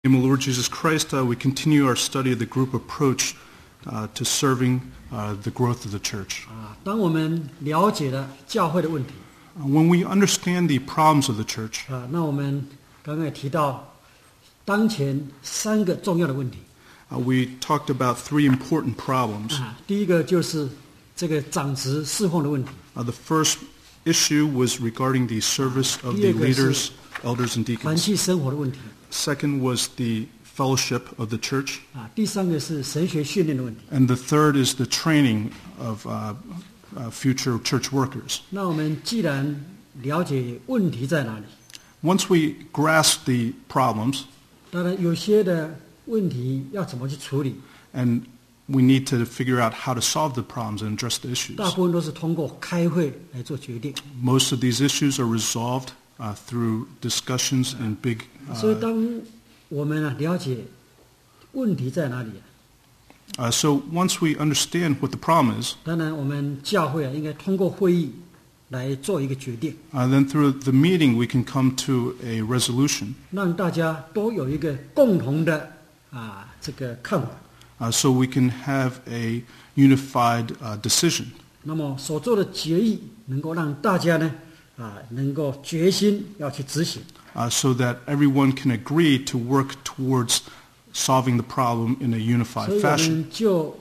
In the name of Lord Jesus Christ, we continue our study of the group approach to serving the growth of the church. 当我们了解了教会的问题 When we understand the problems of the church, 那我们刚刚也提到当前3个重要的问题 we talked about 3 important problems. 第一个就是这个长职侍奉的问题 The first issue was regarding the service of the leaders, elders, and 团 deacons. 契生活的问题 Second was the fellowship of the church. 第3个是神学训练的问题 And the third is the training of future church workers. 那我们既然了解问题在哪里 Once we grasp the problems, 当然有些的问题要怎么去处理 and we need to figure out how to solve the problems and address the issues. 大部分都是通过开会来做决定 Most of these issues are resolved through discussions in big 所以当我们了解问题在哪里 so once we understand what the problem is, 当然我们教会应该通过会议来做一个决定 then through the meeting we can come to a resolution 让大家都有一个共同的这个看法 so we can have a unified decision. 那么所做的决议能够让大家呢能够决心要去执行 So that everyone can agree to work towards solving the problem in a 所 unified 以我 fashion. 们就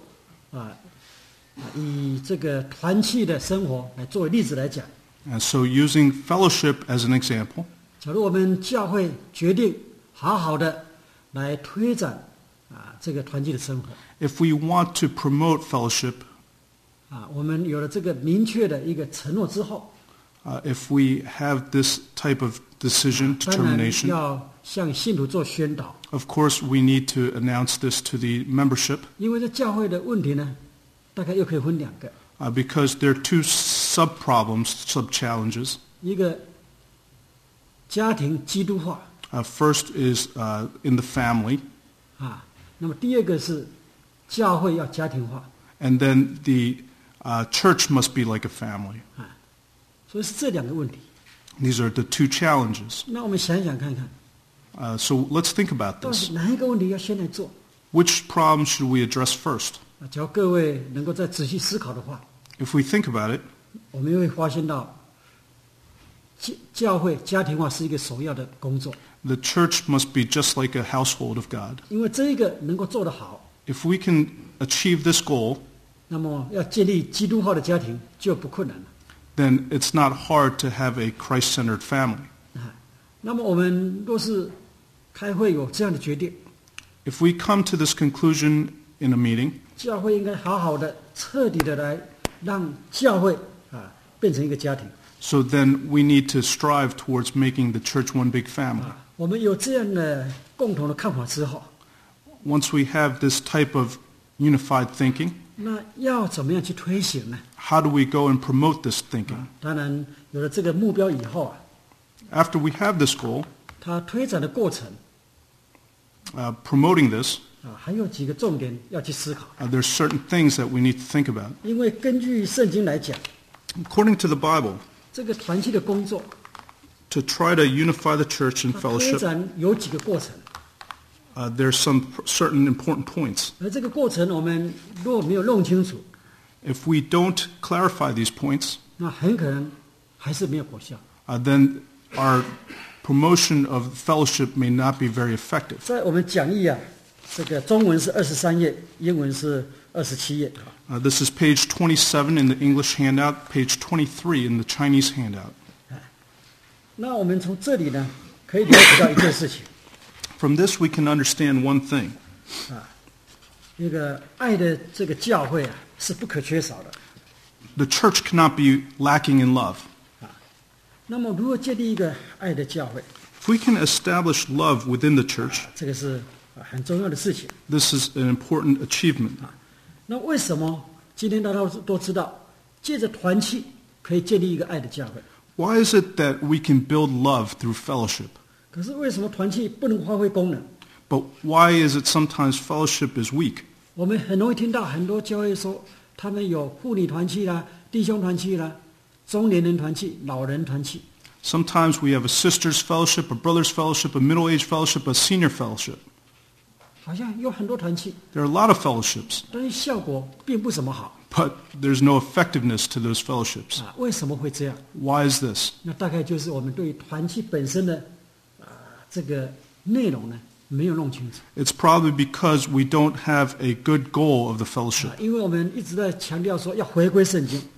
以这个团契的生活来作为例子来讲 And so using fellowship as an example, 假如我们教会决定好好的来推展这个团契的生活 if we want to promote fellowship, 我们有了这个明确的一个承诺之后 if we have this type of decision, 当然 determination, 要向信徒做宣导 of course we need to announce this to the membership 因为这教会的问题呢大概又可以分2个 because there are 2 sub-problems, sub-challenges. 一个家庭基督化 First is in the family, 那么第2个是教会要家庭化 and then the church must be like a family. 所以是这2个问题 These are the 2 challenges. 那我们想想看看 So let's think about 到 this. 底哪一个问题要先来做 Which problem should we address first? 只要各位能够再仔细思考的话 If we think about it, 我们会发现到教会家庭化是一个首要的工作 the church must be just like a household of God. 因为这一个能够做得好 If we can achieve this goal, 那么要建立基督化的家庭就不困难了 then it's not hard to have a Christ-centered family. 那么我们若是开会有这样的决定 If we come to this conclusion in a meeting, 教会应该好好的彻底的来让教会变成一个家庭 so then we need to strive towards making the church one big family. 我们有这样的共同的看法之后 Once we have this type of unified thinking, 那要怎么样去推行呢 how do we go and promote this thinking? 当然有了这个目标以后 After we have this goal, 它推展的过程 promoting this, 还有几个重点要去思考 there's certain things that we need to think about. 因为根据圣经来讲 According to the Bible, 这个团契的工作 to try to unify the church and 它推 fellowship, 展有几个过程 there's some certain important points. 而这个过程我们若没有弄清楚 If we don't clarify these points, 那很可能还是没有果效 then our promotion of fellowship may not be very effective. 在我们讲义这个中文是23页英文是27页 This is page 27 in the English handout, page 23 in the Chinese handout. 那我们从这里呢可以了解到一件事情 From this we can understand one thing. 那个爱的这个教会是不可缺少的 The church cannot be lacking in love. 那么如何建立一个爱的教会 If we can establish love within the church, 这个是很重要的事情 this is an important achievement. 那为什么今天大家都知道借着团契可以建立一个爱的教会 Why is it that we can build love through fellowship? 可是为什么团契不能发挥功能 But why is it sometimes fellowship is weak? 我们很容易听到很多教会说他们有妇女团契啦弟兄团契啦中年人团契老人团契 Sometimes we have a sister's fellowship, a brother's fellowship, a middle-aged fellowship, a senior fellowship. 好像有很多团契， There are a lot of fellowships, 但是效果并不怎么好 but there's no effectiveness to those fellowships. 啊。为什么会这样？ Why is this? 那大概就是我们对团契本身的这个内容呢没有弄清楚 It's probably because we don't have a good goal of the fellowship. 因为我们一直在强调说要回归圣经。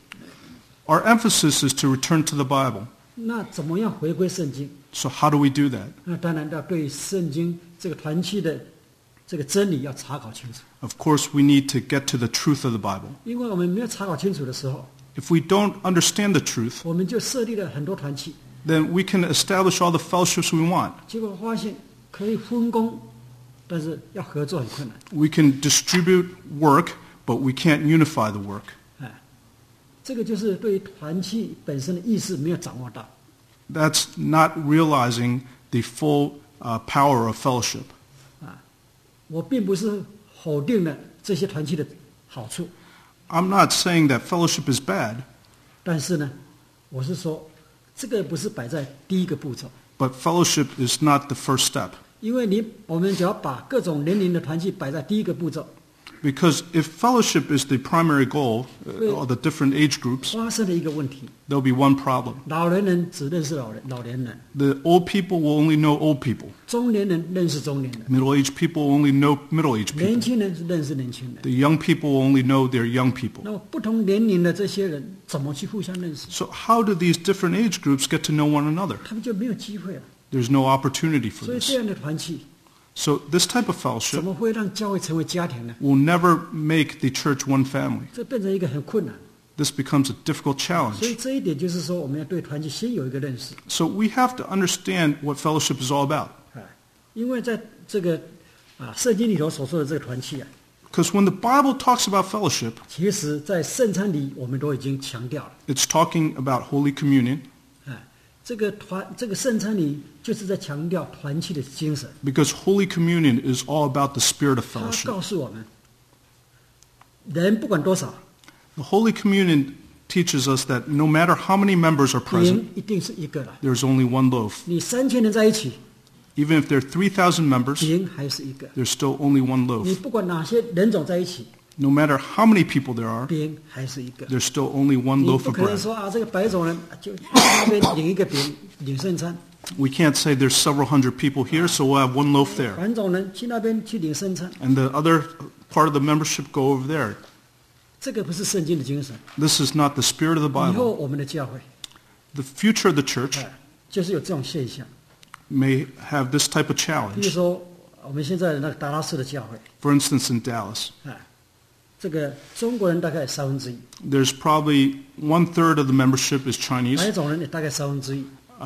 Our emphasis is to return to the Bible. 那怎么样回归圣经？ So how do we do that? 那当然要对圣经这个团契的这个真理要查考清楚， Of course, we need to get to the truth of the Bible. 因为我们没有查考清楚的时候， If we don't understand the truth, 我们就设立了很多团契， then we can establish all the fellowships we want. 结果发现可以分工，但是要合作很困难。 We can distribute work, but we can't unify the work. 哎，这个就是对于团契本身的意识没有掌握到。 That's not realizing the full power of fellowship. 我并不是否定了这些团契的好处， I'm not saying that fellowship is bad, 但是呢，我是说这个不是摆在第一个步骤， but fellowship is not the first step. 因为我们只要把各种年龄的团契摆在第一个步骤， Because if fellowship is the primary goal, all the different age groups, 发生了一个问题： there'll be one problem. 老年人只认识老年人， The old people will only know old people. 中年人认识中年人， Middle-aged people will only know middle-aged 年 people. 轻人是认识年轻人。 The young people will only know their young people. 那么不同年龄的这些人怎么去互相认识？ So how do these different age groups get to know one another? 他们就没有机会了。 There's no opportunity for 所以 this. 这样的团契 So this type of 怎 fellowship 么会让教会成为家庭呢？ will never make the church one family. 这变成一个很困难。 This becomes a difficult 所以 challenge. 这一点就是说，我们要对团契先有一个认识。 So we have to understand what fellowship is all about. 因为在这个圣经里头所说的这个团契啊， Because when the Bible talks about fellowship, 其实在圣餐里我们都已经强调了。 it's talking about Holy Communion, 这个圣餐里就是在强调团契的精神。 because Holy Communion is all about the spirit of 他 fellowship. 告诉我们，人不管多少， The Holy Communion teaches us that no matter how many members are present, 饼一定是一个的。 there's only one loaf. 你3000人在一起， Even if there are 3,000 members, 饼还是一个。 there's still only one 你 loaf. 不管哪些人种在一起， No matter how many people there are, 饼还是一个。 there's still only one 你 loaf 不 of 可能 bread. 说这个白种人就那边领一个饼领圣餐， We can't say there's several hundred people here, so we'll have one loaf there. 黄种人去那边去领圣餐， And the other part of the membership go over there. 这个不是圣经的精神。 This is not the spirit of the 以后 Bible. 我们的教会， The future of the church 就是有这种现象。 may have this type of 比如 challenge. 说我们现在的那个达拉斯的教会， For instance, in Dallas, 这个中国人大概1/3， there's probably 1/3 of the membership is 白 Chinese, 种人也大概1/3，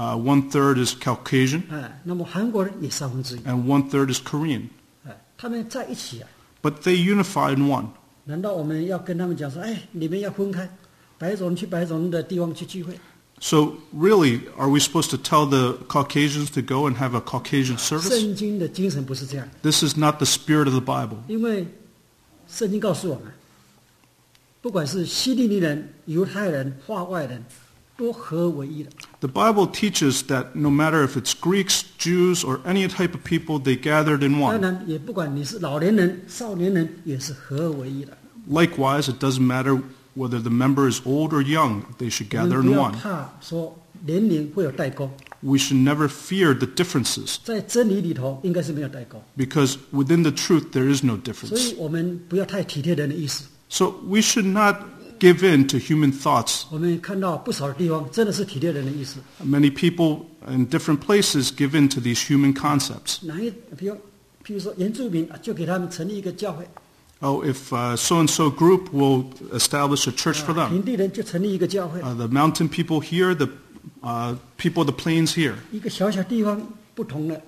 1/3 is Caucasian, 那么韩国人也1/3， and 1/3 is Korean. 他们在一起啊， But they unify in one. 难道我们要跟他们讲说，哎，你们要分开，白种人去白种人的地方去聚会？ So really, are we supposed to tell the Caucasians to go and have a Caucasian service? 圣经的精神不是这样， This is not the spirit of the Bible. 因为圣经告诉我们，不管是希利尼人、犹太人、化外人，都合为一的。 The Bible teaches that no matter if it's Greeks, Jews, or any type of people, they gathered in 当 one. 然，也不管你是老年人、少年人，也是合为一的。 Likewise, it doesn't matter whether the member is old or young, they should 我们 gather 不 in 要 one. 怕说年龄会有代沟， We should never fear the differences, 在真理里头应该是没有代沟， because within the truth there is no 所以 difference. 我们不要太体贴人的意思。 So we should not give in to human thoughts. 我们看到不少的地方真的是体贴人的意思。 Many people in different places give in to these human concepts. 譬如说原住民就给他们成立一个教会， Oh, if so-and-so group will establish a church for them. 平地人就成立一个教会， The mountain people here, the people of the plains here. 一个小小地方不同的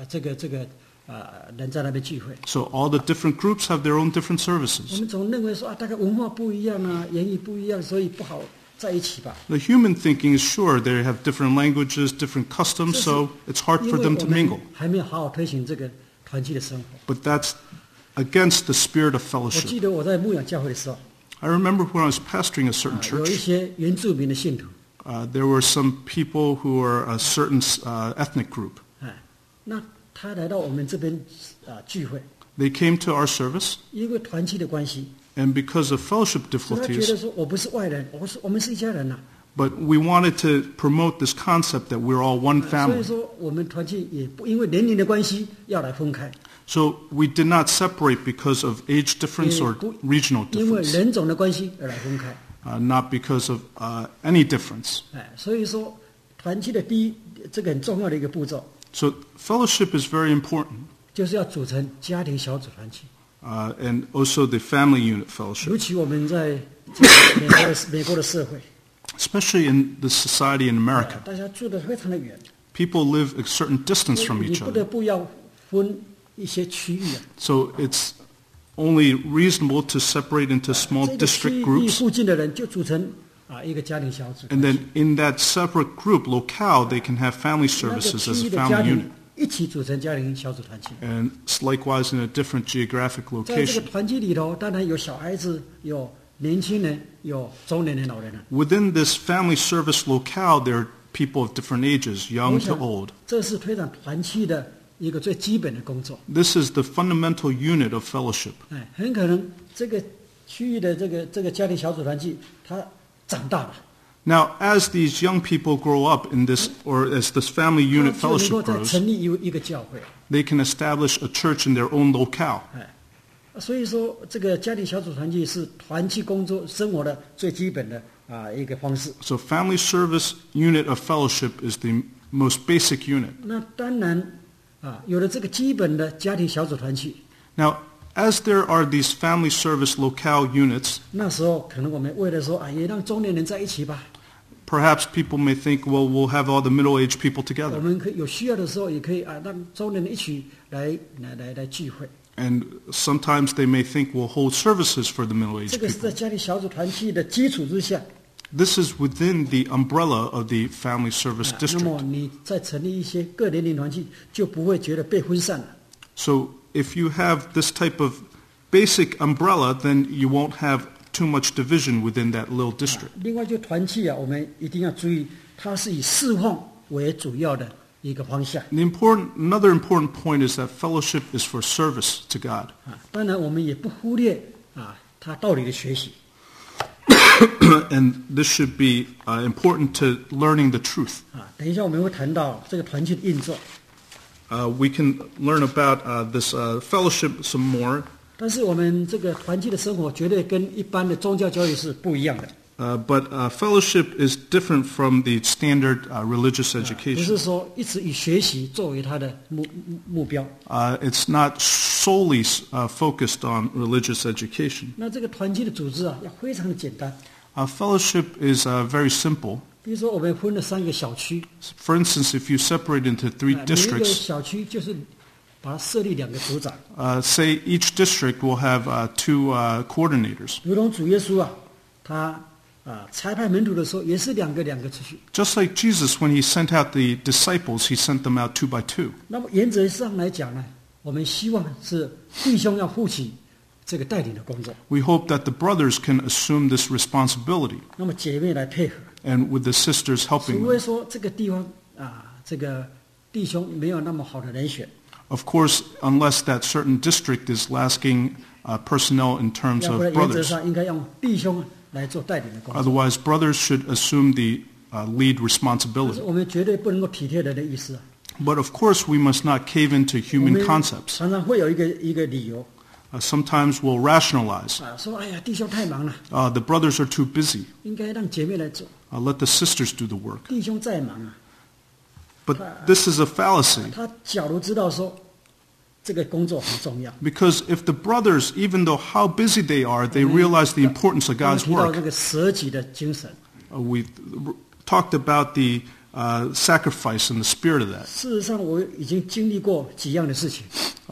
人在那边聚会。 So all the different groups have their own different 我 services. 们总认为说大概文化不一样啊，言语不一样，所以不好在一起吧。 The human thinking is sure they have different languages, different customs, so it's hard 因 for 为 them 我 to 们 mingle. 还没有好好推行这个团契的生活。 But that's against the spirit of 我记 fellowship. 得我在牧养教会的时候， I remember when I was pastoring a certain 有一 church, 些原住民的信徒， there were some people who were a certain ethnic group. 那他来到我们这边聚会， They came to our service, 因为团契的关系， and because of fellowship 所以他觉得 difficulties, 说我不是外人，我们是一家人呐、 but we wanted to promote this concept that we're all one 所以 family. 说我们团契也不因为年龄的关系要来分开， So we did not separate because of age difference or regional 因为 difference, 人种的关系而来分开。 not because of any difference. 所以说团契的这个很重要的一个步骤， So fellowship is very important, 就是要组成家庭小组团契。 and also the family unit fellowship, 尤其我们在这个美国的社会， especially in the society in America. 大家住得非常的远， People live a certain distance from 你 each 不得 other, 不要分一些区域啊。 so it's only reasonable to separate into small 这个区 district 域 groups, 附近的人就组成一个家庭小组， and then in that separate group, locale, they can have family 那个 services 区 as 域 a 的家 family 庭 unit, 一起组成家庭小组团契。 and likewise in a different geographic 在这个 location. 团契里头，当然有小孩子，有年轻人，有中年人、老人啊。 Within this family service locale, there are people of different ages, 我 young to 想 old. 这是推展团契的一个最基本的工作。 This is the fundamental unit of fellowship. 很可能这个区域的这个家庭小组团契，它长大了， Now, as these young people grow up in this, or as this family 它 unit 就能够 fellowship 再 grows, 成立一个教会。 they can establish a church in their own locale. 所以说，这个家庭小组团契是团契工作生活的最基本的一个方式。 So family service unit of fellowship is the most basic unit. 那当然有了这个基本的家庭小组团契， Now, as there are these family service locale units, 那时候可能我们为了说也让中年人在一起吧， perhaps people may think, well, we'll have all the middle-aged people 我 together. 们可以有需要的时候也可以让中年人一起来聚会。 And sometimes they may think we'll hold services for the 这 middle-aged 个是 people. 在家庭小组团契的基础之下。 This is within the umbrella of the family service 那么 district. 你再成立一些各年龄团契，就不会觉得被分散了。 So if you have this type of basic umbrella, then you won't have too much division within that little district. 另外，就团契我们一定要注意，它是以侍奉为主要的一个方向。 Another important point is that fellowship is for service to God. 当然，我们也不忽略它道理的学习。 And this should be important to learning the truth. 等一下我们会谈到这个团契的运作， We can learn about this fellowship some more, 但是我们这个团契的生活绝对跟一般的宗教教育是不一样的。 but fellowship is different from the standard religious 不 education. 是说一直以学习作为它的目标。 It's not solely focused on religious education. 那这个团契的组织要非常的简单。 Fellowship is very simple. 比如说，我们分了3个小区， For instance, if you separate into 3 每一个 districts, 小区就是把它设立2个组长， say each district will have 2 coordinators. 如同主耶稣他差派门徒的时候也是两个出去。 Just like Jesus, when he sent out the disciples, he sent them out 2 by 2. 那么原则上来讲呢，我们希望是弟兄要负起这个带领的工作， We hope that the brothers can assume this responsibility, 那么姐妹来配合。 and with the sisters helping 除非 them. 说这个地方这个弟兄没有那么好的人选， Of course, unless that certain district is lacking personnel in terms 要 of 不然原则 brothers. 上应该用弟兄来做带领的工作。 Otherwise, brothers should assume the lead 但是 responsibility. 我们绝对不能够体贴人的意思。 But of course, we must not cave into 我 human 们 concepts. 常常会有一个理由 Sometimes we'll rationalize. 说哎呀，弟兄太忙了， The brothers are too busy. 应该让姐妹来做。 Let the sisters do the work. 弟兄再忙 But this is a fallacy. 他假如知道说这个工作很重要， Because if the brothers, even though how busy they are, they realize the importance of 刚刚 God's 提到 work. 这个舍己的精神。 We talked about the sacrifice and the spirit of that. 事实上，我已经经历过几样的事情。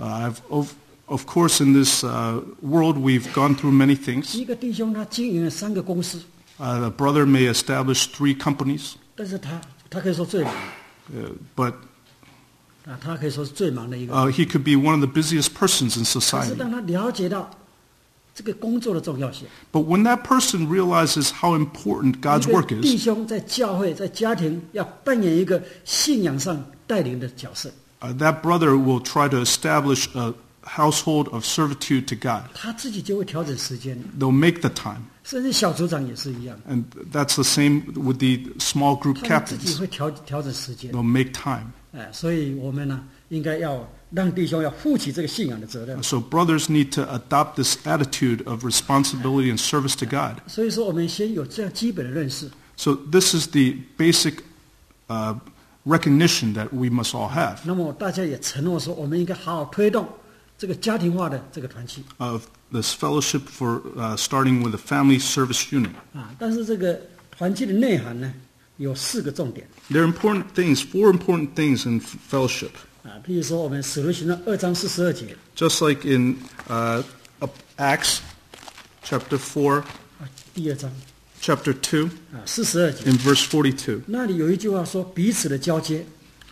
Of course, in this world, we've gone through many things. 一个弟兄他经营了3个公司， A brother may establish 3 companies, 但是他可以说最忙， but 他可以说是最忙的一个。 he could be one of the busiest persons in 可是 society. 当他了解到这个工作的重要性， But when that person realizes how important God's 一 work 个弟 is, 兄在教会、在家庭要扮演一个信仰上带领的角色。 that brother will try to establish a household of servitude to God. 他自己就会调整时间， They'll make the time. 甚至小组长也是一样， And that's the same with the small group 他们自己 captains. 会调整时间。 They'll make time. 所以我们呢，应该要让弟兄要负起这个信仰的责任。 So brothers need to adopt this attitude of responsibility and service to God. 所以说，我们先有这样基本的认识。 So this is the basic recognition that we must all have 那么大家也承诺说，我们应该好好推动这个家庭化的这个团契 of this fellowship for starting with a family service unit. 但是这个团契的内涵呢，有4个重点 There are important things, 4 important things in fellowship. 譬如说我们使徒行传2章42节 Just like in Acts chapter 4, 第2章 chapter 2, 42节， in verse 42. 那里有一句话说彼此的交接，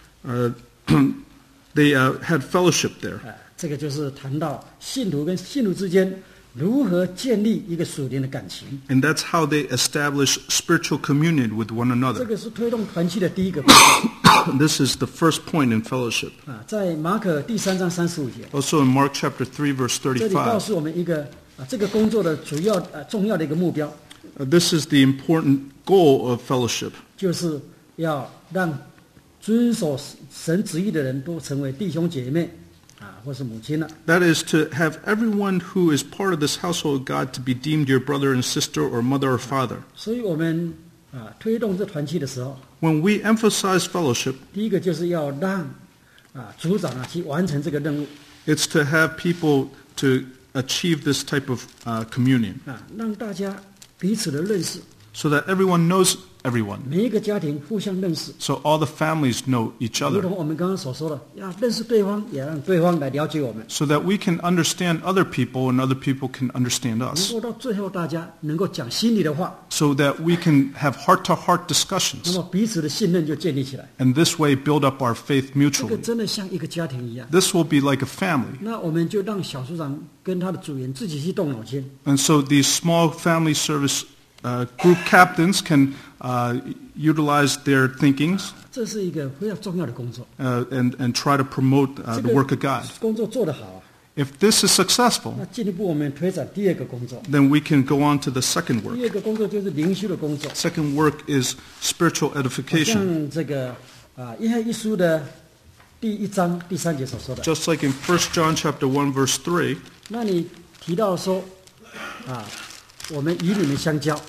They had fellowship there. 这个就是谈到信徒跟信徒之间如何建立一个属灵的感情， And that's how they establish spiritual communion with one 这 another. 个是推动团契的第一个步骤 This is the first point in fellowship. 在马可第3章35节， Also in Mark chapter 3, verse 这里告 35. 诉我们一个这个工作的主要重要的一个目标， This is the important goal of fellowship. 就是要让遵守神旨意的人都成为弟兄姐妹或是母亲了。 That is to have everyone who is part of this household of God to be deemed your brother and sister or mother or father. 所以我们推动这团契的时候， When we emphasize fellowship, 第一个就是要让组长去完成这个任务 it's to have people to achieve this type of communion 让大家彼此的认识， so that everyone knows everyone. 每一个家庭互相认识， So all the families know each 如 other 同我们刚刚所说的，要认识对方，也让对方来了解我们， so that we can understand other people and other people can understand 能 us 够到最后大家能够讲心里的话， so that we can have heart-to-heart 那 discussions 么彼此的信任就建立起来， and this way build up our faith 这个 mutually. 真的像一个家庭一样。 This will be like a family. 那我们就让小组长跟他的组员自己去动脑筋， And so these small family service group captains can utilize their thinkings 这是一个非常重要的工作。 and try to promote 这 the 个 work of God. 工作做得好 If this is successful, 那进一步我们推展第2个工作。 then we can go on to the second 第 work. 2个工作就是灵修的工作， Second work is spiritual edification. 像这个约翰一书的第1章第3节所说的， Just like in 1 John chapter 1 verse 3, 那你提到说我们与你们相交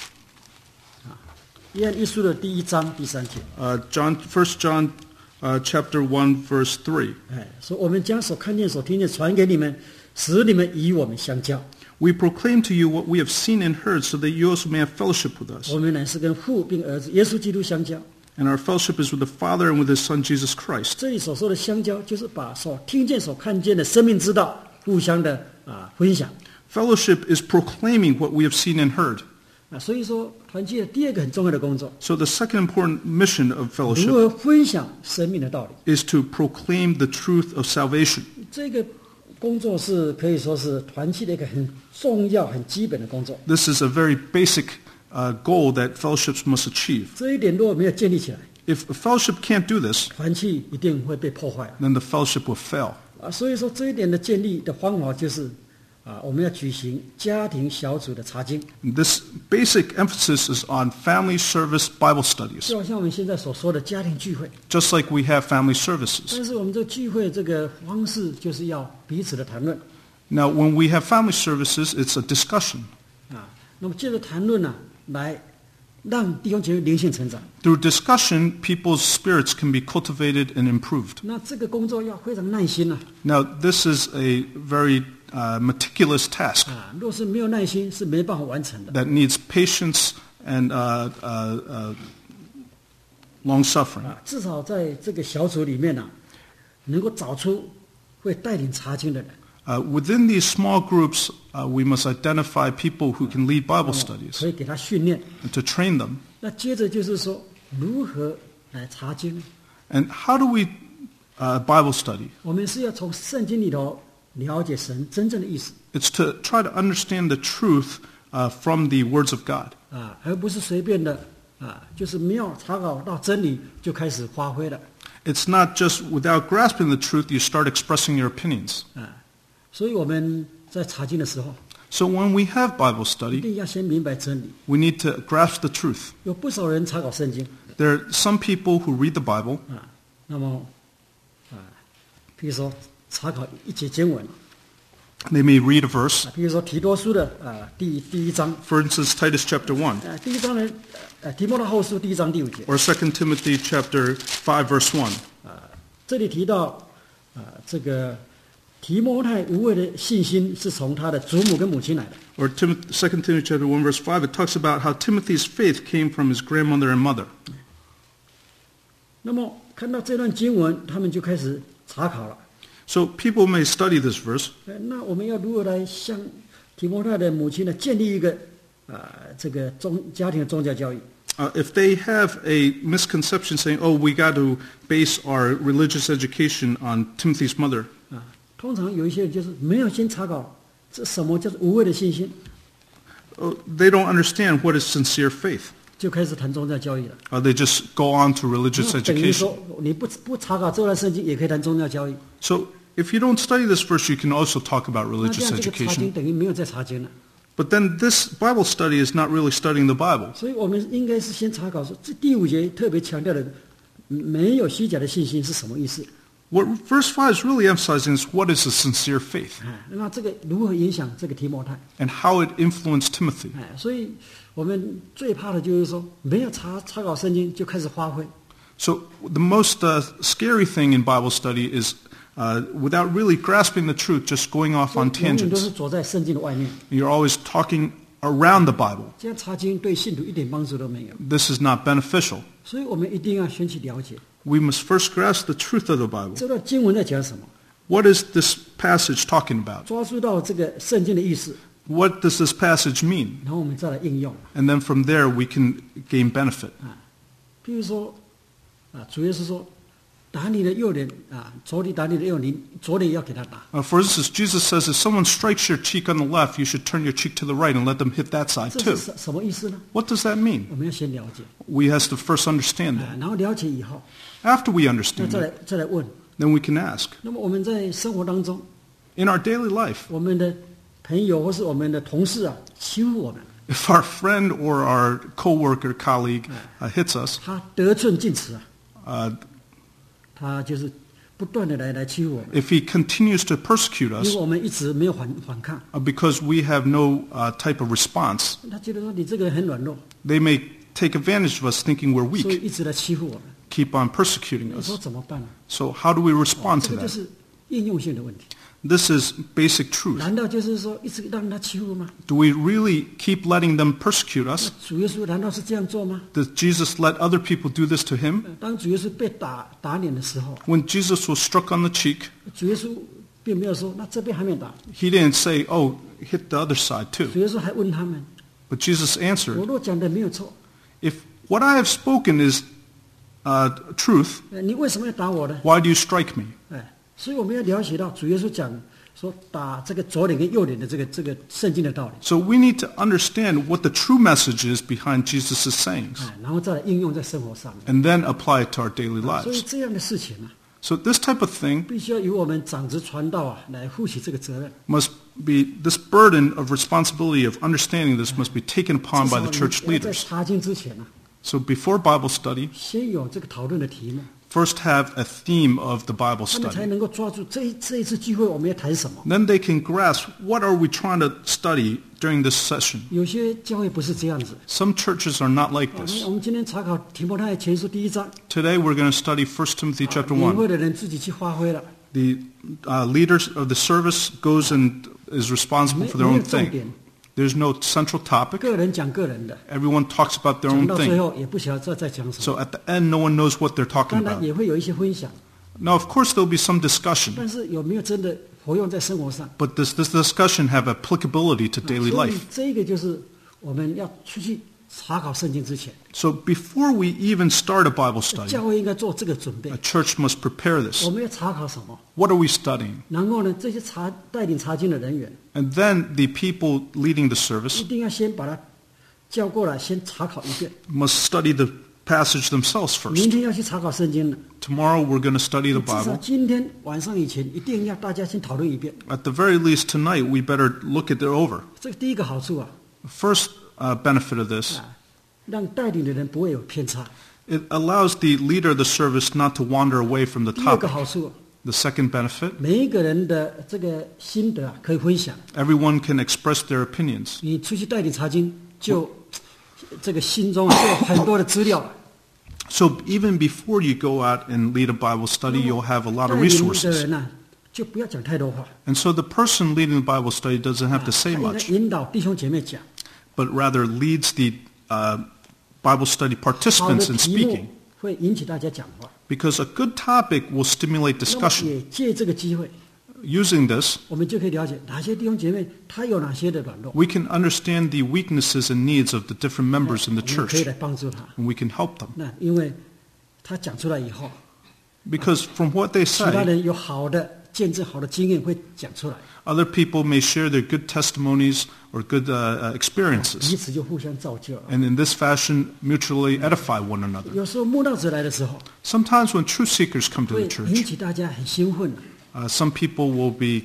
约翰一书的第1章第3节 1 John chapter 1 verse 3. 说我们将所看见所听见传给你们，使你们与我们相交。 We proclaim to you what we have seen and heard so that you also may have fellowship with us. 我们乃是跟父并儿子耶稣基督相交。 And our fellowship is with the Father and with His Son Jesus Christ. 这里所说的相交，就是把所听见所看见的生命之道互相的分享。 Fellowship is proclaiming what we have seen and heard. 所以说团契的第2个很重要的工作， So the second important mission of 如 fellowship 何分享生命的道理。 is to proclaim the truth of salvation. 这个工作是可以说是团契的一个很重要、很基本的工作。 This is a very basic goal that fellowships must achieve. 这一点如果没有建立起来， If a fellowship can't do this, 团契一定会被破坏 then the fellowship will fail. 所以说这一点的建立的方法就是我们要举行家庭小组的查经， This basic emphasis is on family service Bible studies, 就好像我们现在所说的家庭聚会。 just like we have family services. 但是我们这个聚会这个方式就是要彼此的谈论 Now, when we have family services, it's a discussion. 那么借着谈论来让弟兄姐妹灵性成长。 Through discussion, people's spirits can be cultivated and improved. 那这个工作要非常耐心 Now, this is a very meticulous task 若是没有耐心是没办法完成的。 that needs patience and long suffering. 至少在这个小组里面能够找出会带领查经的人。 Within these small groups, we must identify people who can lead Bible studies 可以给他训练。 and to train them. 那接着就是说如何来查经。 And how do we Bible study? 我们是要从圣经里头了解神真正的意思 It's to try to understand the truth from the words of God. 而不是随便的就是没有查考到真理就开始发挥了。 It's not just without grasping the truth, you start expressing your opinions. 所以我们在查经的时候， So when we have Bible 一 study, 定要先明白真理。 we need to grasp the truth. 有不少人查考圣经 There are some people who read the Bible, 啊，那么譬如说查考一节经文 they may read a verse, 譬如说提多书的第一章 for instance, Titus chapter 1, 第一章呢提摩太后书第1章第5节 or 2 Timothy chapter 5, verse 1. 这里提到这个提摩太无畏的信心是从他的祖母跟母亲来的。 Or 2 Timothy chapter 1, verse 5, it talks about how Timothy's faith came from his grandmother and mother. 那么看到这段经文，他们就开始查考了。 So people may study this verse. 那我们要如何来向提摩太的母亲呢建立一个这个家庭的宗教教育？ If they have a misconception saying, oh, we got to base our religious education on Timothy's mother, 通常有一些人就是没有先查考这什么叫做无畏的信心， they don't understand what is sincere faith. 就开始谈宗教教育了。 They just go on to religious 那等于 education. 说你不查考这段圣经，也可以谈宗教教育。 So if you don't study this verse, you can also talk about 那这 religious 样这个查经 education. 等于没有在查经了。 But then this Bible study is not really studying the Bible. 所以我们应该是先查考说，这第5节特别强调的没有虚假的信心是什么意思？ What verse 5 is really emphasizing is what is a sincere faith 那这个如何影响这个提摩太？ and how it influenced Timothy. 所以我们最怕的就是说，没有查考圣经就开始发挥。 So the most scary thing in Bible study is without really grasping the truth, just going off on 永远都 tangents. 是走在圣经的外面， You're always talking around the Bible. 这样查经对信徒一点帮助都没有。 This is not beneficial. 所以我们一定要先去了解 We must first grasp the truth of the Bible. 这段经文在讲什么， What is this passage talking about? 抓住到这个圣经的意思， What does this passage mean? 然后我们再来应用。 And then from there we can gain benefit. 譬如说主耶稣说，打你的右脸左脸打你的右脸，左脸要给他打。 For instance, Jesus says if someone strikes your cheek on the left, you should turn your cheek to the right and let them hit that side 这 too. 是什么意思呢？ What does that mean? 我们要先了解， We have to first understand that. 然后了解以后， After we 那 understand 再 it, 来问。 then we can ask. 那么我们在生活当中， In our daily life, 我们的朋友或是我们的同事欺负我们， if our friend or our coworker, colleague hits us, 他得寸进尺他 uh, 就是不断的来欺负我们， if he continues to persecute 因为 us 我们一直没有反抗， because we have no type of response, 他觉得说你这个人很软弱， they may take advantage of us thinking we're 所以 weak, 一直来欺负我们。 keep on persecuting 你说 us. 怎么办呢？ So how do we respond 这 to 个就 that? 是应用性的问题。 This is basic truth. 难道就是说一直让他欺负吗？ Do we really keep letting them persecute us? 主耶稣难道是这样做吗？ Does Jesus let other people do this to him? 当主耶稣被打脸的时候， When Jesus was struck on the cheek, 主耶稣并没有说那这边还没打， he didn't say, oh, hit the other side 主 too. 耶稣还问他们： But Jesus 我 answered, 若讲的没有错， if what I have spoken is truth, 你为什么要打我呢？ why do you strike me? 所以我们要了解到主耶稣讲说打这个左脸跟右脸的这个圣经的道理， So we need to understand what the true message is behind Jesus' sayings 然后再来应用在生活上面。 and then apply it to our daily 所以 lives. 这样的事情 So this type of thing 必须要由我们长子传道来负起这个责任。 must be, this burden of responsibility of understanding this must be taken upon by the 至 church 少你要在 leaders. 查经之前 So before Bible study, 先有这个讨论的题目， first have a theme of the Bible 他们才 study. 能够抓住这一次聚会我们要谈什么。 Then they can grasp what are we trying to study during this session. 有些教会不是这样子。 Some churches are not like 我 this. 们今天查考提摩太前书第1章， Today we're going to study 1 Timothy chapter 领会 1. 的人自己去发挥了， The leaders of the service goes and is responsible for their 没 own 有重 thing. 点， There's no central topic. 个人讲个人的， Everyone talks about their 讲 own 到最 thing. 后也不晓得在讲什么。 So at the end, no one knows what they're talking 当然 about. 也会有一些分享， Now, of course, there'll be some discussion, 但是有没有真的活用在生活上？ but does this discussion have applicability to daily 所以 life? 这个就是我们要出去查考圣经之前， So before we even start a Bible study, 教会应该做这个准备 a。church must prepare this. 我们要查考什么？ What are we studying? 然后呢，这些带领查经的人员 And then the people leading the 一 service 定要先把他叫过来，先查考一遍， must study the passage themselves 明 first. 天要去查考圣经了， Tomorrow we're going to study the 至少 Bible. 今天晚上以前一定要大家先讨论一遍。 At the very least tonight, we better look it over. 这个第一个好处啊， First benefit of this, 让带领的人不会有偏差。 it allows the leader of the service not to wander away from the 第二个 topic. 好处， The second benefit, 每一个人的这个心得啊可以分享。 everyone can express their opinions. 你出去带领查经，就这个心中啊就有很多的资料了。 So even before you go out and lead a Bible study, you'll have a lot 带 of 领的 resources. 人呢，就不要讲太多话， And so the person leading the Bible study doesn't have to 他 say 应该 much, 引导弟兄姐妹讲。 but rather leads the Bible study 好的 participants in 题目 speaking. 会引起大家讲话。 Because a good topic will stimulate 那么 discussion. 也借这个机会， Using this, 我们就可以了解哪些弟兄姐妹他有哪些的软弱， we can understand the weaknesses and needs of the different members in the 我们可以 church, 来帮助他。 and we can help them. 那因为他讲出来以后， Because from what they 其他 say, 人有好的见证、好的经验会讲出来， other people may share their good testimonies or good experiences, 彼此就互相造就了。 and in this fashion mutually edify one another. 有时候慕道者来的时候， Sometimes when truth seekers come to 会 the 引 church, 起大家很兴奋 some people will be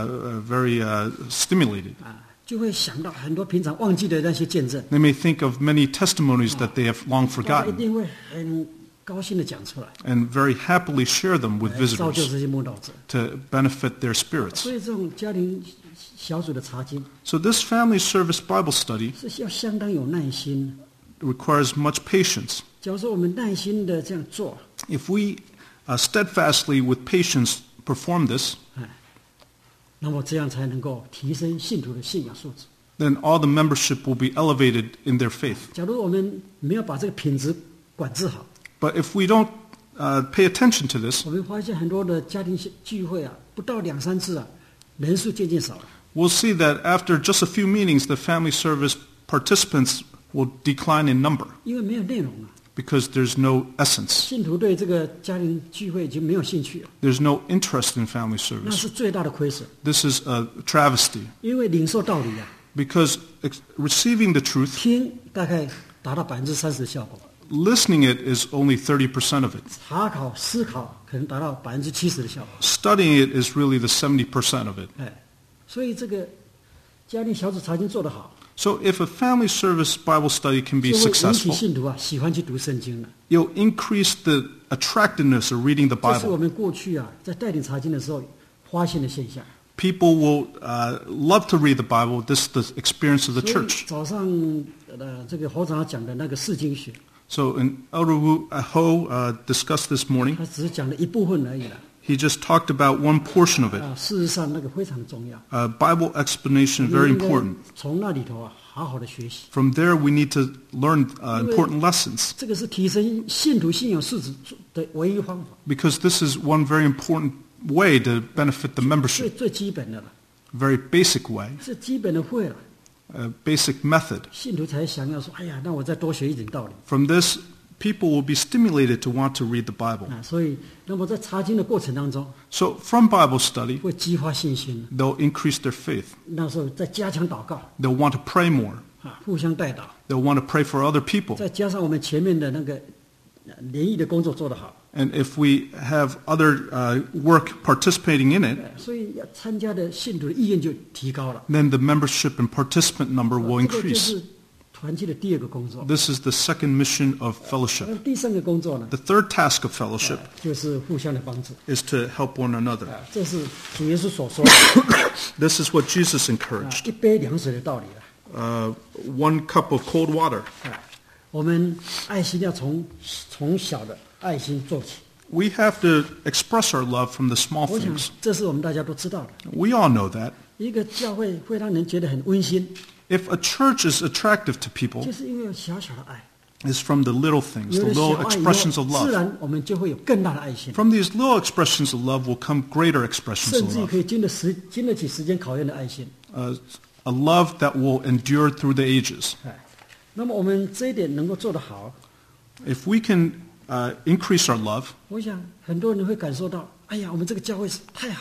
very stimulated. 就会想到很多平常忘记的那些见证， They may think of many testimonies that they have long 大家一 forgotten 定会很高兴的讲出来， and very happily share them with 造就 visitors 这些慕道者。 to benefit their spirits. 所以这种家庭小组的查经 So this family service Bible study 是要相当有耐心。 requires much patience. 假如说我们耐心的这样做， If we steadfastly with patience perform this, 那么这样才能够提升信徒的信仰素质。 then all the membership will be elevated in their faith. 假如我们没有把这个品质管制好， But if we don't pay attention to this, 我们发现很多的家庭聚会啊，不到2-3次啊，人数渐渐少了。 we'll see that after just a few meetings, the family service participants will decline in number 因为没有内容了， because there's no essence. 信徒对这个家庭聚会已经没有兴趣了， There's no interest in family 那 service. 是最大的亏损。 This is a travesty 因为领受道理啊， because receiving the truth, 听大概达到30%的效果， listening it is only 30% of it. 查考思考可能达到70%的效果。 Studying it is really the 70% of it. 哎，所以这个家庭小组查经做得好， So if a family service Bible study can be 就会引起 successful, 信徒啊喜欢去读圣经了。 you'll increase the attractiveness of reading the 这是我 Bible. 们过去啊在带领查经的时候发现的现象。 People will love to read the Bible. This is the experience of the 所以 church. 早上这个侯长老讲的那个释经学， So Elder Wu Ho discussed this morning. 他只是讲了一部分而已了。 He just talked about one portion of it. 事实上那个非常重要， Bible explanation 我 very 们应该 important. 从那里头啊好好的学习。 From there, we need to learn important lessons 这个是提升信徒信仰素质的唯一方法， because this is one very important way to benefit the membership. 最基本的了， Very basic way, 是基本的会了， a basic method. 信徒才想要说，哎呀，那我再多学一点道理 From this, people will be stimulated to want to read the Bible. 啊。所以，那么在查经的过程当中， So from Bible study, 会激发信心， they'll increase their faith. 那时候再加强祷告 They'll want to pray more. 啊，互相代祷， They'll want to pray for other people. 再加上我们前面的那个联谊的工作做得好， And if we have other work participating in it, 所以要参加的信徒的意愿就提高了。 then the membership and participant number will 这个就 increase. 是团契的第二个工作。 This is the second mission of 而 fellowship. 第三个工作呢， The third task of fellowship 就是互相的帮助。 is to help one another. 这是主耶稣所说的 This is what Jesus encouraged. 一杯凉水的道理了。 One cup of cold water. 我们爱心要从小的爱心做起。 We have to express our love from the small 我想 things. 这是我们大家都知道的。 We all know that. 一个教会会让人觉得很温馨， If a church is attractive to people, 就是因为有小小的爱， it's from the little things, 有 the 了小 little 爱以 expressions of 后，自 love. 然我们就会有更大的爱心， From these little expressions of love will come greater expressions 甚 of 至于 love. 可以经得起时间考验的爱心。 A love that will endure through the ages. 哎，那么我们这一点能够做得好， If we can increase our love, 我想很多人会感受到，哎呀，我们这个教会是太好了，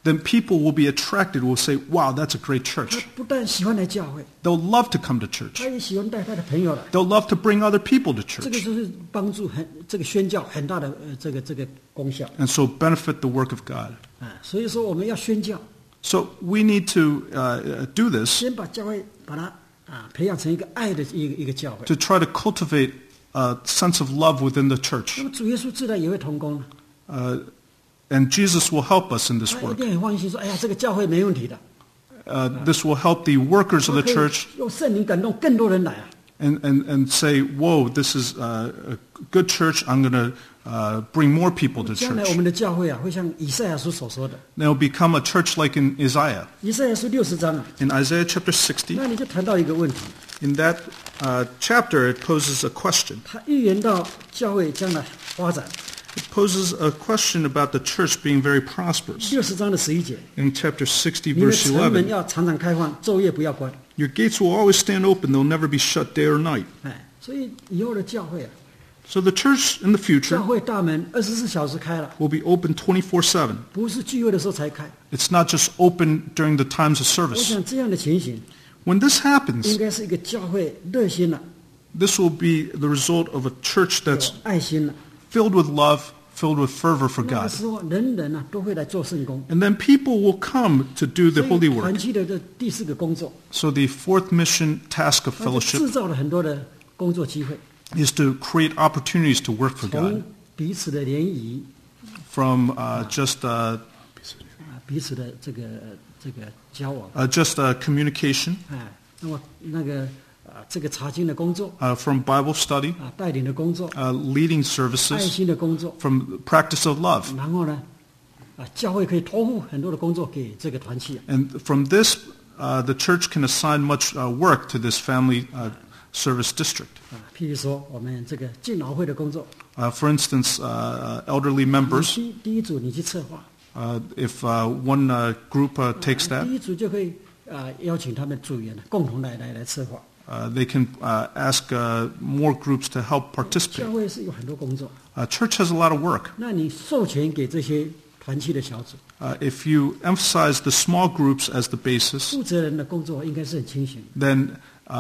then people will be attracted, will say, wow, that's a great 他 church. 不但喜欢来教会， They'll love to come to church. 他也喜欢带他的朋友来。 They'll love to bring other people to 这个 church. 就是帮助这个宣教很大的这个功效 And so benefit the work of God. 啊。所以说我们要宣教， So we need to do this 先把教会把它培养成一个爱的一个教会。 to try to cultivate a sense of love within the 那 church. 么主耶稣自然也会同工了， And Jesus will help us in this 他一 work. 定很放心说：“哎呀，这个教会没问题的。 This will help the workers of the 可以 church 用圣灵感动更多人来啊。 and say, whoa, this is a good church. I'm going to bring more people to 将来我 church. 们的教会会像以赛亚书所说的， They'll become a church like in Isaiah. 以赛亚书60章啊， In Isaiah chapter 60, 那你就谈到一个问题， in that chapter, it poses a question. 他预言到教会将来发展。 It poses a question about the church being very prosperous. 60章的11节， In chapter 60, 你的 verse 城门 11, 要常常开放，昼夜不要关。 your gates will always stand open. They'll never be shut day or night. 哎，所以以后的教会啊， So the church in the 教 future 会大门24小时开了， will be open 24/7. 不是聚会的时候才开。 It's not just open during the times of 我 service. 想这样的情形， When this 应 happens, 该是一个教会热心了， this will be the result of a church 有 that's 爱心了。 filled with love, filled with fervor for 那个 God. 时候，人人啊都会来做圣工。 And then people will come to do the 所 holy 以团 work. 契的这第4个工作， So the fourth mission task of 它就 fellowship 制造了很多的工作机会， is to create opportunities to work for 从 God 彼此的联谊 from just 彼此的这个交往， communication, 哎，那么那个这个查经的工作 from Bible study, 带领的工作， leading 爱 services, 心的工作， from the practice of love. 然后呢，教会可以托付很多的工作给这个团契。 And from this, the church can assign much work to this family service district. 譬如说我们这个敬老会的工作， For instance, elderly members, 第一组你去策划， if one group takes 第 that, 一组就可以邀请他们组员共同来策划。 they can ask more groups to help 教 participate. 会是有很多工作， Church has a lot of work. 那你授权给这些团契的小组， If you emphasize the small groups as the basis, 负责人的工作应该是很清醒。 then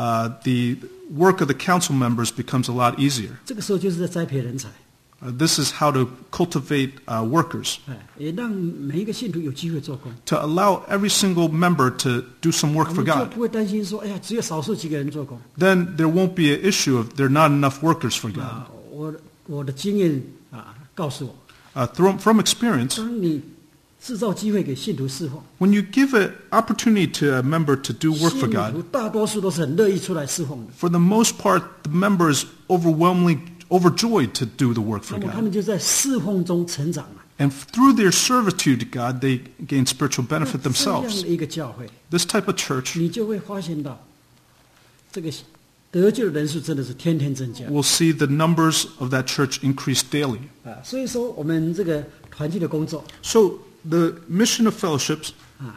the work of the council members becomes a lot easier. 这个时候就是在栽培人才， This is how to cultivate workers, 也让每一个信徒有机会做工。 to allow every single member to do some 我 work for 们就 God. 不会担心说，哎呀，只有少数几个人做工。 Then there won't be an issue of there are not enough workers for God. 我的经验告诉我， From experience, 当你制造机会给信徒侍奉， when you give an opportunity to a member to do work 信 for 徒 God, 大多数都是很乐意出来侍奉的。 for the most part, the member is overwhelmingly overjoyed to do the work 那 for 么他 God. 们就在侍奉中成长了。 And through their servitude to God, they gain spiritual benefit 这样 themselves. 的一个教会， This type of church 你就会发现到，这个得救的人数真的是天天增加 will see the numbers of that church increase daily. 所以说，我们这个团契的工作 So the mission of fellowships,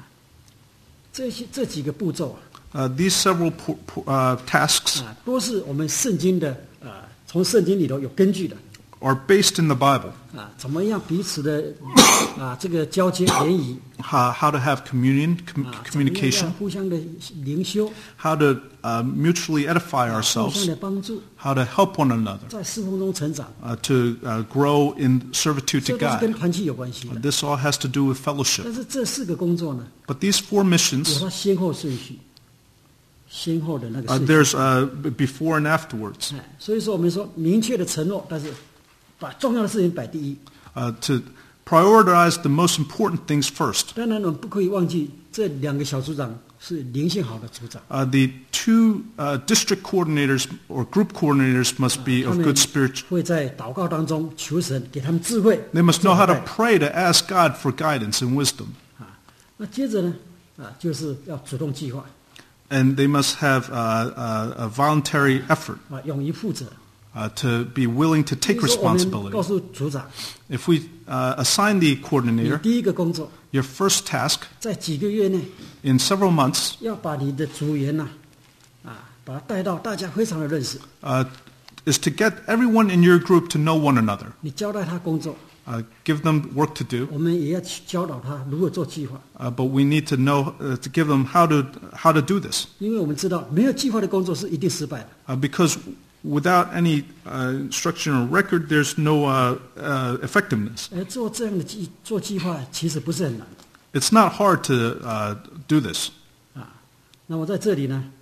这几个步骤 these several tasks 都是我们圣经的从圣经里头有根据的 are based in the Bible. 怎么样彼此的这个交接联谊 How to have communion, 怎么样 communication, 互相的灵修， how to mutually edify 互相 ourselves, 的帮助， how to help one another, 在侍奉中成长， to grow in servitude 这 to 都是跟 God. 团契有关系的。 This all has to do with fellowship. 但是这4个工作呢， But these four 有 missions, 它先后顺序，先后的那个顺序。 there's before and afterwards. 所以说我们说明确的承诺，但是把重要的事情摆第一。 To prioritize the most important things first. 当然，我们不可以忘记这2个小组长是灵性好的组长， The two district coordinators or group coordinators must be 他 of 们 good spirit. 会在祷告当中求神给他们智慧。 They must know how to 做好带 pray to ask God for guidance and wisdom. 那接着呢，就是要主动计划， And they must have a voluntary effort 勇于负责。 to be willing to take 所以说我们 responsibility. 告诉组长， If we assign the 你 coordinator 第一个工作， your first task 在几个月内 in several months 要把你的组员把他带到大家非常的认识， is to get everyone in your group to know one another. 你交代他工作， give them work to do, 我们也要去教导他如何做计划， but we need to know to give them how to do this. 因为我们知道没有计划的工作是一定失败的。 Because without any instruction or record, there's no effectiveness. 做这样的做计划其实不是很难 It's not hard to do this. 啊。那么在这里呢，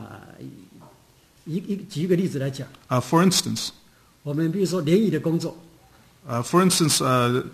举一个例子来讲， For instance, 我们比如说联谊的工作， for instance,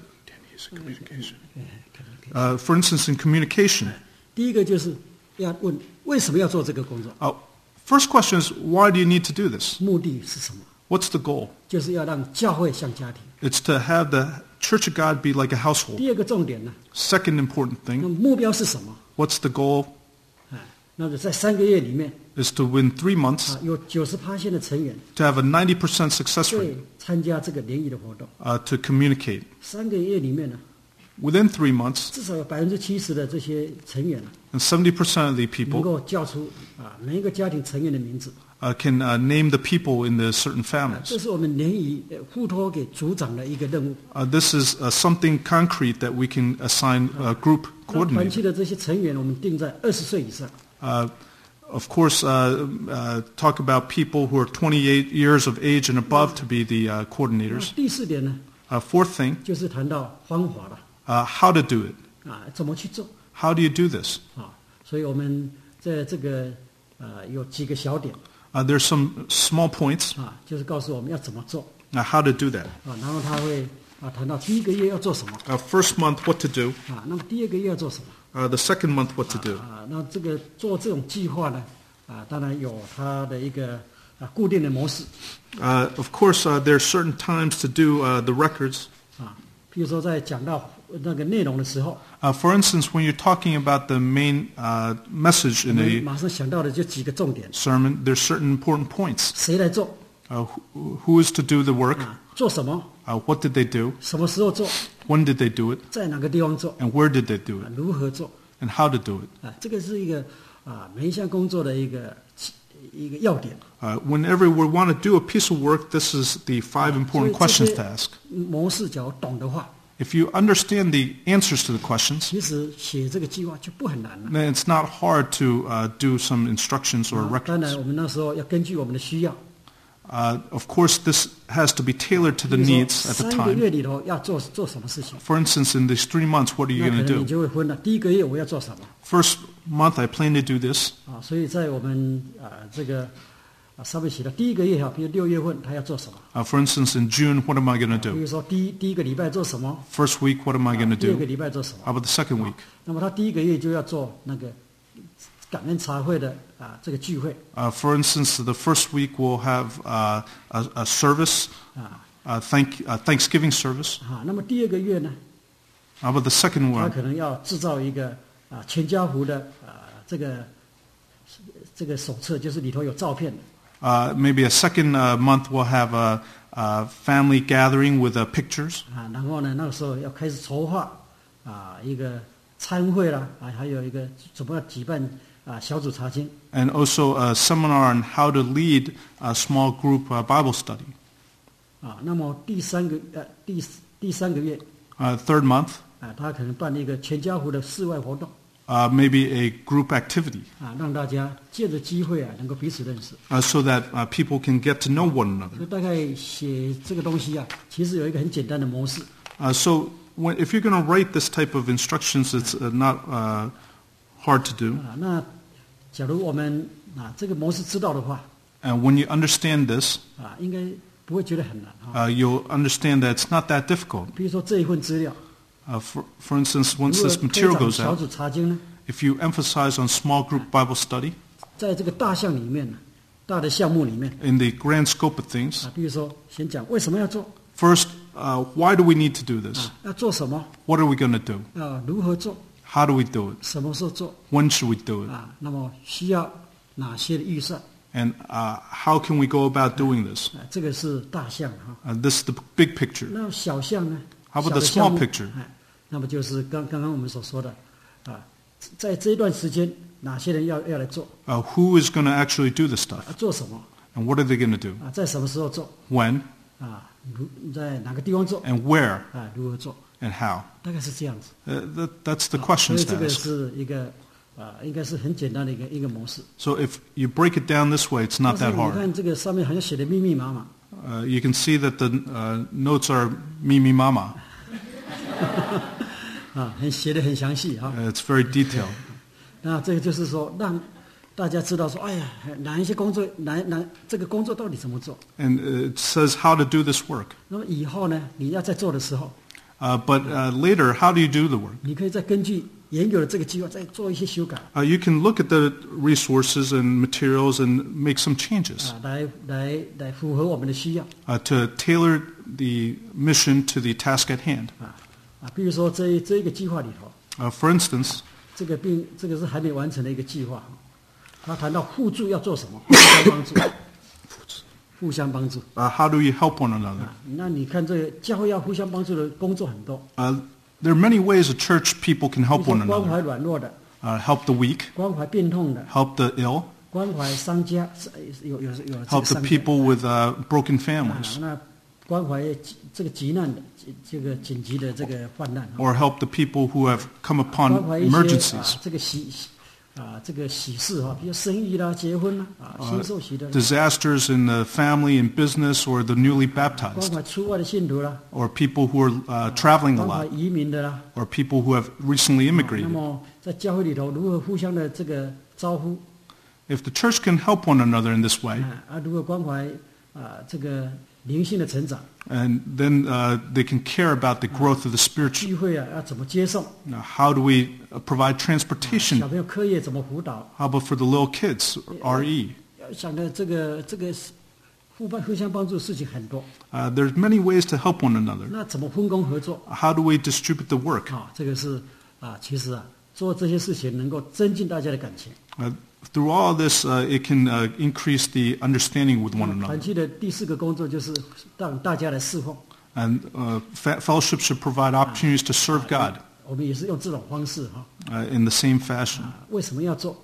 in communication, 第一个就是要问为什么要做这个工作， first question is, why do you need to do this? 目的是什么？ What's the goal? 就是要让教会像家庭。 It's to have the Church of God be like a household. 第二个重点呢， Second important 那 thing, 目标是什么？ what's the goal? 那就在3个月里面 Is to win 3 months, 有90%的成员 to have a 90% success rate, 会参加这个联谊的活动。 to communicate. 3个月里面呢， Within 3 months, 至少有70%的这些成员 and 70% of the 能 people 够叫出每一个家庭成员的名字。 can name the people in the certain 这 families. 是我们联谊付托给组长的一个任务。 This is something concrete that we can assign a group 那团 coordinator. 契的这些成员，我们定在20岁以上。 Of course, talk about people who are 28 years of age and above to be the 那 coordinators. 第4点呢， Fourth thing, 就是谈到方法了 how to do it. 怎么去做 How do you do this? 所以我们在这个有几个小点 There's some small points 就是告诉我们要怎么做 how to do that. 然后他会谈到第1个月要做什么 First month, what to do. 那么第2个月要做什么 The second month, what to do. 那这个做这种计划呢当然有它的一个固定的模式 Of course, there are certain times to do the records. 譬如说在讲到那个内容的时候 For instance, when you're talking about the main message 我 in 们 a 马上想到的就几个重点 sermon, there's certain important points. 谁来做 Who is to do the work? 做什么 What did they do? 什么时候做 When did they do it? 在哪个地方做 And where did they do it? 如何做 And how to do it? 这个是一个每一项工作的一个要点 Whenever we want to do a piece of work, this is the 5 important questions to ask. 模式假如懂的话 If you understand the answers to the questions, 其实写这个计划就不很难了 then it's not hard to do some instructions or 当然 records. 我们那时候要根据我们的需要 Of course, this has to be tailored to the 比如说 needs at the 3个 time. 月里头要做什么事情 For instance, in these 3 months, what are you 那可 going 能 to 你 do? 就会分了第1个月我要做什么 First month, I plan to do this. 所以在我们这个上面写的第1个月比如6月份他要做什么 For instance, in June, what am I going to 比 do? 如说第一个礼拜做什么 First week, what am I going to 第2个 do? 礼拜做什么 How about the second week? 那么他第1个月就要做那个感恩茶会的这个聚会 For instance, the first week we'll have a service, Thanksgiving service. 那么第2个月呢 How about the second 他 one? 可能要制造一个全家福的这个手册，就是里头有照片的 Maybe a second month we'll have a family gathering with pictures. 然后呢那个时候要开始筹划一个参会啦还有一个怎么举办小组查经 And also a seminar on how to lead a small group Bible study. 那么第三个月 Third month, 他可能办一个全家福的室外活动 maybe a group activity 让大家借着机会能够彼此认识 so that people can get to know one another. 所以大概写这个东西其实有一个很简单的模式 So if you're going to write this type of instructions, it's not hard to do. 那假如我们这个模式知道的话 And when you understand this, 应该不会觉得很难 you'll understand that it's not that difficult. 比如说这一份资料 For instance, 如 once 果 this 推 material 广 goes 小 out, 组查经呢 if you emphasize on small group Bible study, 在这个大项里面大的项目里面 in the grand scope of things, 比如说先讲为什么要做 first, why do we need to do this? 要做什么 What are we going to do? 如何做 How do we do it? 什么时候做 When should we do it? 那么需要哪些的预算 And how can we go about doing this? 这个是大项 This is the big picture. 那小项呢 How about 小 the 的项 small 目 picture? 那么就是刚刚我们所说的在这一段时间哪些人要来做 Who is going to actually do this stuff? 做什么 And what are they going to do? 在什么时候做 When? 在哪个地方做 and where 如何做， and how. 大概是这样子。 That's the 所 questions 以这 to 个 ask. 是一个应该是很简单的一个模式。 So if you break it down this way, it's 但 not 是 that 你 hard. 看这个上面好像写的密密麻麻， You can see that the notes are mimi mama. 写的很详细啊。 It's very detailed. 那这个就是说让大家知道说，哎呀，哪一些工作，这个工作到底怎么做？ And it says how to do this work. 那么以后呢，你要在做的时候， But later, how do you do the work? 你可以再根据原有的这个计划再做一些修改 You can look at the resources and materials and make some changes 来符合我们的需要 to tailor the mission to the task at hand. 比如说这一个计划里头， For instance, 这个是还没完成的一个计划，他谈到互助要做什么，互相帮助，互相帮助。 how do you help one another? 那你看这个教会要互相帮助的工作很多， There are many ways a church people can 比 help 如 one 说关 another. 怀软弱的， Help the weak, 关怀病痛的， help the ill, 关怀商家，有这个 help the 商家 people with broken families, 那关怀这个急难的，这个紧急的这个患难， or help the people who have come 关 upon 怀一些 emergencies, 这个喜事比如生育啦、结婚啦新受洗的， disasters in the family and business, or the newly 关 baptized, 怀出外的信徒啦， or people who are traveling a 关怀 lot, 移民的啦。 or people who have recently 那 immigrated. 么在教会里头如何互相的这个招呼 If the church can help one another in this way, 如何关怀这个灵性的成长， and then they can care about the growth of the spiritual. 聚会要怎么接送， Now, how do we provide 小 transportation? 朋友课业怎么辅导， How about for the little kids, RE? 要想的这个互相帮助的事情很多， There's many ways to help one another. 那怎么分工合作？ How do we distribute the work? 这个是其实做这些事情能够增进大家的感情。 Through all this, it can increase the understanding with one 团 another. 契的第4个工作就是让大家来侍奉， And fellowship should provide opportunities to serve God 我们也是用这种方式 in the same fashion. 为什么要做？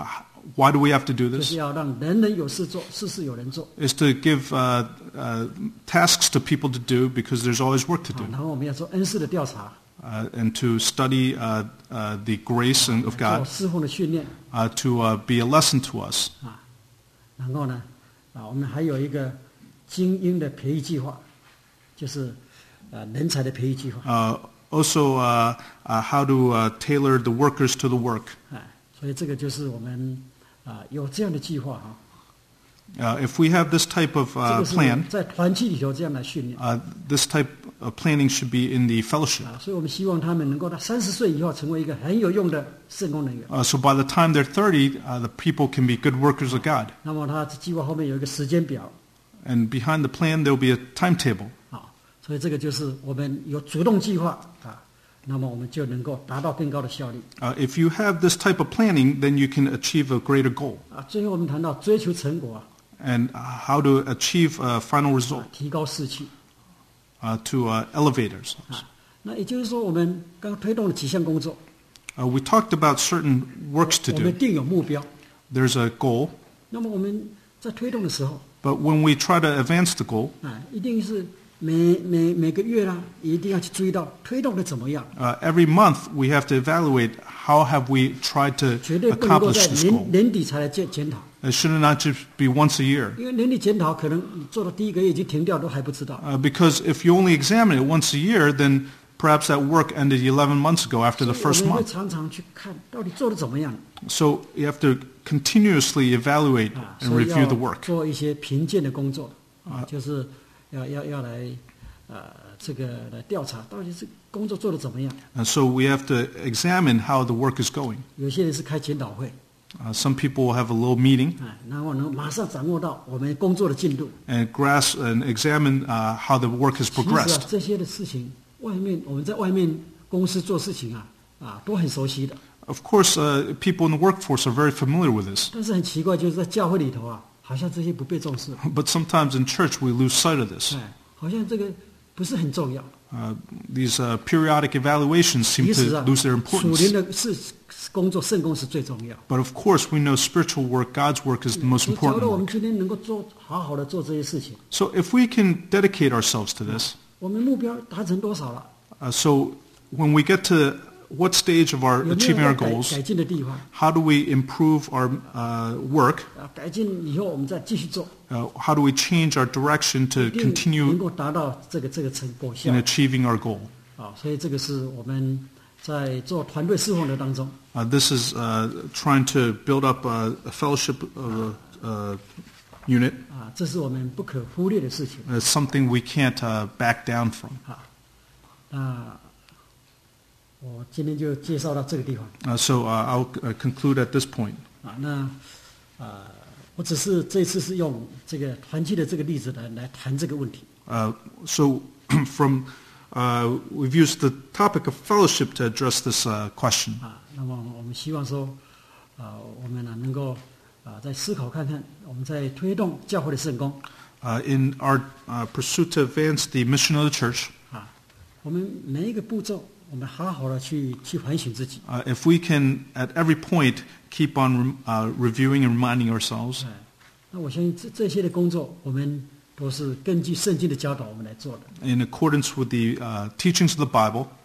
Why do we have to do 就是 this? 要让人人有事做，事事有人做。 Is to give tasks to people to do because there's always work to do. 然后我们要做恩赐的调查， And to study the grace of 做 God 侍奉的训练 to be a lesson to us. 然后呢我们还有一个精英的培育计划，就是人才的培育计划。 Also, how to tailor the workers to the work. 所以这个就是我们有这样的计划 If we have this type of 这个是 plan, 在团契里头这样来训练。 this type of planning should be in the fellowship. 所以我们希望他们能够到30岁以后成为一个很有用的事工人员。 So by the time they're 30, the people can be good workers of God. 那么他计划后面有一个时间表 And behind the plan, there'll be a timetable. 所以这个就是我们有主动计划那么我们就能够达到更高的效率。 If you have this type of planning, then you can achieve a greater goal. 最后我们谈到追求成果 And how to achieve a final result, 提高士气 to elevate ourselves. 那也就是说我们刚推动了几项工作 We talked about certain works to 我们 do. 定有目标， There's a goal, 那么我们在推动的时候 but when we try to advance the goal, 一定是每个月啦，一定要去注意到推动的怎么样， every month we have to evaluate how have we tried to 绝对不能够 accomplish 在 this goal. 年底才来检讨， It should not just be once a year. 因为年底检讨可能你做到第1个月已经停掉都还不知道。 Because if you only examine it once a year, then perhaps that work ended 11 months ago after the 所以 first 我们会 month. 常常去看到底做的怎么样， So you have to continuously evaluate and 所以 review 要 the work. 做一些评鉴的工作就是要来这个来调查到底这工作做的怎么样。 And so we have to examine how the work is going. 有些人是开检讨会， Some people will have a little meeting 然后能马上掌握到我们工作的进度。 and grasp and examine how the work has 其实 progressed. 这些的事情，我们在外面公司做事情都很熟悉的。 Of course, people in the workforce are very familiar with this. 但是很奇怪，就是在教会里头好像这些不被重视， But sometimes in church we lose sight of this. 好像这个不是很重要。 These periodic evaluations seem 其实 to 啊， lose their 属灵 importance. 的工作圣工是最重要。 But of course, we know spiritual work, God's work, is the most 假 important 如我们 work. 今天能够好好的做这些事情， So if we can dedicate ourselves to this, 我们目标达成多少了？ so when we get to what stage of our 有没有 achieving 要 our 改 goals, 进的地方？ how do we improve our work? 改进以后我们再继续做， How do we change our direction to 一定能 continue 够达到这个果效 in achieving our goal? 啊！所以这个是我们在做团队侍奉的当中， This is trying to build up a fellowship unit. 啊，这是我们不可忽略的事情 It's something we can't back down from. 啊。那我今天就介绍到这个地方 So I'll conclude at this point. 啊。那我只是这次是用这个团契的这个例子来谈这个问题 So from we've used the topic of fellowship to address this question. 啊。那么我们希望说，我们呢能够再思考看看，我们在推动教会的圣工 In our pursuit to advance the mission of the church, 啊，我们每一个步骤，我们好好的去反省自己。 if we can at every point keep on reviewing and reminding ourselves, 那我相信这些的工作，我们都是根据圣经的教导我们来做的。 in accordance with the teachings of the Bible,